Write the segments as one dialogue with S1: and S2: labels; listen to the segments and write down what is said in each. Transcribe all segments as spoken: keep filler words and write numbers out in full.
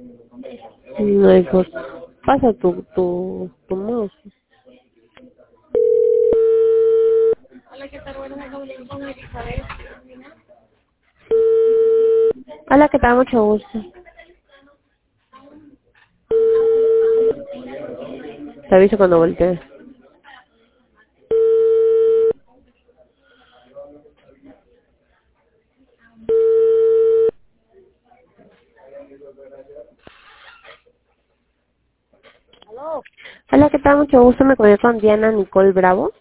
S1: No hay cosa. Pasa tu, tu, tu mouse.
S2: Hola, ¿qué tal? Bueno, me comunico con Elizabeth.
S1: Hola, ¿qué tal? Mucho gusto. Te aviso cuando voltees.
S2: Aló,
S1: Hola, ¿qué tal? Mucho gusto. Me comunico con Diana Nicole Bravo.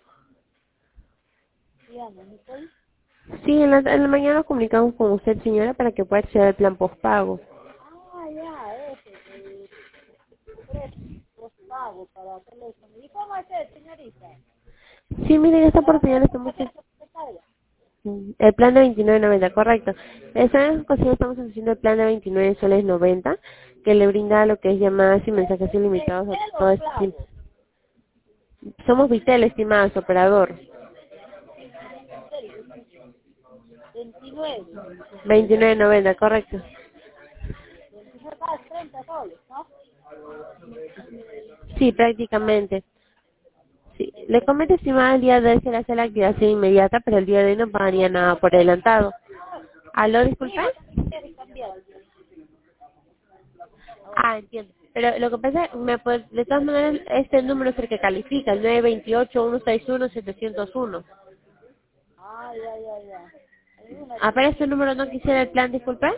S2: Diana, Nicole.
S1: Sí, en la, en la mañana nos comunicamos con usted, señora, para que pueda acceder al plan postpago.
S2: Ah, ya, ese, de tres, dos pagos para teléfono. ¿Y cómo es eso, señorita?
S1: Sí, miren, esta
S2: Para
S1: oportunidad
S2: hacer
S1: estamos...
S2: una secretaria.
S1: El plan de veintinueve noventa, correcto. Esta ocasión estamos haciendo el plan de veintinueve soles noventa, que le brinda lo que es llamadas y mensajes
S2: ¿De
S1: ilimitados a todo
S2: pelo
S1: este tiempo.
S2: clavo?
S1: Somos Vitel, estimado su operador.
S2: Del veintinueve.
S1: veintinueve noventa, correcto.
S2: veintinueve más treinta soles, ¿no?
S1: Sí, prácticamente. Sí. Le comento, estimada, el día de hoy se le hace la activación inmediata, pero el día de hoy no pagaría nada por adelantado. ¿Aló,
S2: Mi
S1: disculpa?
S2: hija también quiere cambiar.
S1: Ah, entiendo. Pero lo que pasa, me puede- de todas maneras, este número es el que califica, el nueve dos ocho, uno seis uno, siete cero uno.
S2: Ah, ya, ya, ya. Hay una que
S1: ¿Aparece el
S2: sí.
S1: número no quisiera el plan, disculpa?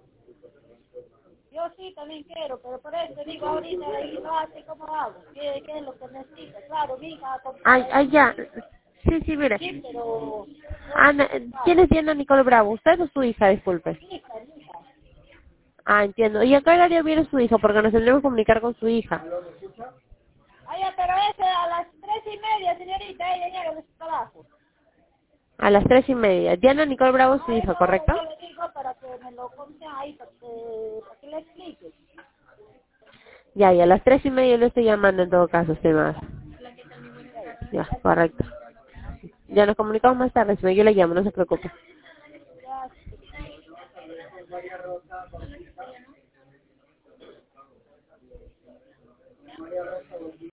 S2: Yo sí también quiero, pero por eso digo ahorita, y no así como hago. ¿Qué, ¿Qué es lo que necesita? Claro, mi hija ha
S1: Ay,
S2: comprado
S1: ay,
S2: un
S1: ya. Sí, sí, mire.
S2: chip, pero no es
S1: Ana, ¿quién
S2: claro.
S1: es Diana Nicole Bravo? ¿Usted o su hija, disculpe?
S2: Mi hija, mi hija.
S1: Ah, entiendo. ¿Y a qué horario viene su hijo? Porque nos tendremos que comunicar con su hija.
S2: Ay, pero ese a las tres y media, señorita, ella llega de su trabajo.
S1: A las tres y media. Diana Nicole Bravo es su
S2: A
S1: hija,
S2: esa hora
S1: ¿correcto?
S2: yo le digo para que me lo conte ahí, para que, para que le explique.
S1: Ya, y a las tres y media yo le estoy llamando en todo caso, estimada.
S2: Ok,
S1: Ya,
S2: gracias.
S1: correcto. Ya nos comunicamos más tarde, si no yo le llamo, no se preocupe.
S2: Gracias.